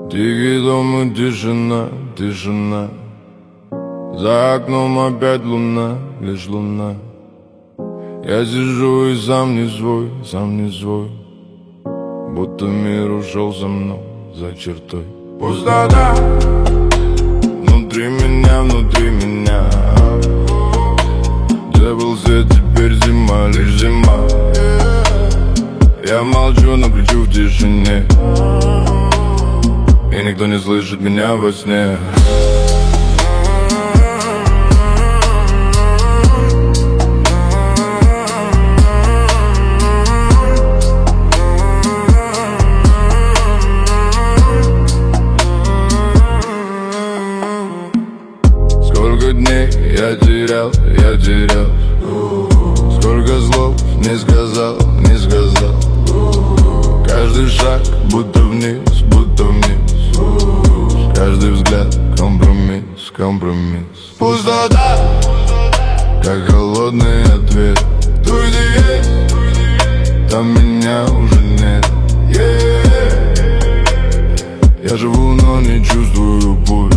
Тихий дом и тишина, тишина. За окном опять луна, лишь луна. Я сижу и сам не свой, сам не свой. Будто мир ушел за мной, за чертой. Пустота внутри меня, внутри меня. Где был свет, теперь зима, лишь зима. Я молчу, но кричу в тишине, и никто не слышит меня во сне. Сколько дней я терял, я терял. Сколько слов не сказал, не сказал. Каждый шаг будто вниз, будто вниз. Каждый взгляд компромисс, компромисс. Пустота, как холодный ответ. Тут где есть, там меня уже нет. Я живу, но не чувствую пульс.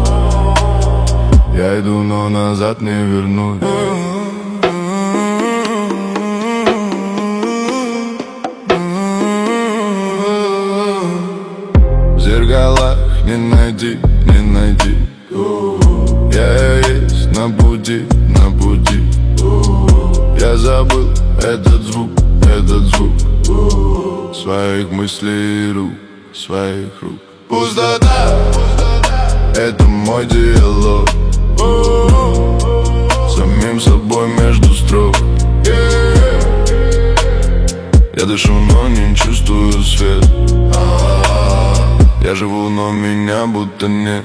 Я иду, но назад не вернусь. В зеркалах не найти, не найти. Я есть на пути, на пути. Я забыл этот звук, этот звук. Своих мыслей и рук, своих рук. Пустота, это мой диалог. Самим собой между строк. Я дышу, но не чувствую свет. Я живу, но меня будто нет.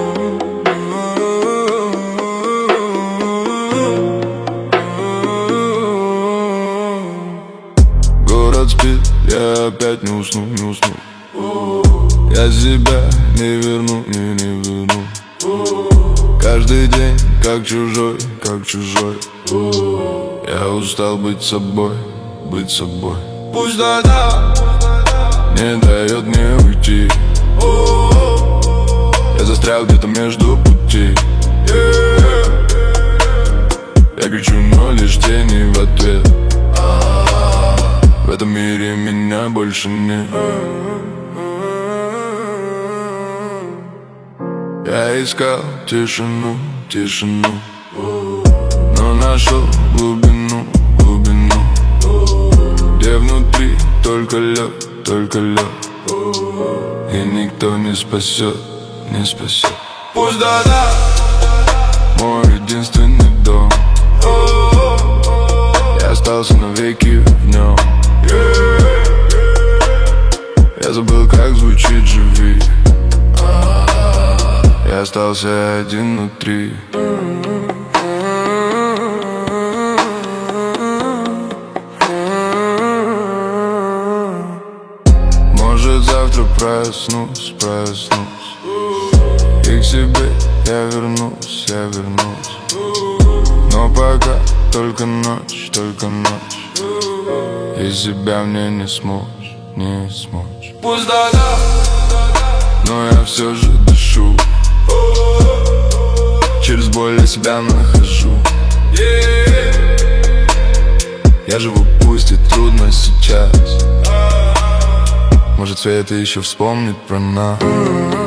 Город спит, я опять не усну, не усну. Я себя не верну, не верну. Каждый день как чужой, как чужой. Я устал быть собой, быть собой. Пустота не дает мне уйти. Я застрял где-то между пути. Я кричу, но лишь тени в ответ. В этом мире меня больше нет. Я искал тишину, тишину, но нашел глубину, глубину. Где внутри только лед, только лед. И никто не спасет, не спасет. Пустота, мой единственный дом. Я остался навеки в нем. Я забыл, как звучит «живи». Я остался один внутри. Может, завтра проснусь, проснусь, и к себе я вернусь, я вернусь. Но пока только ночь, только ночь. И себя мне не смочь, не смочь. Пустота, но я все же дышу. Через боль я себя нахожу. Я живу, пусть и трудно сейчас. Может, свет еще вспомнит про нас.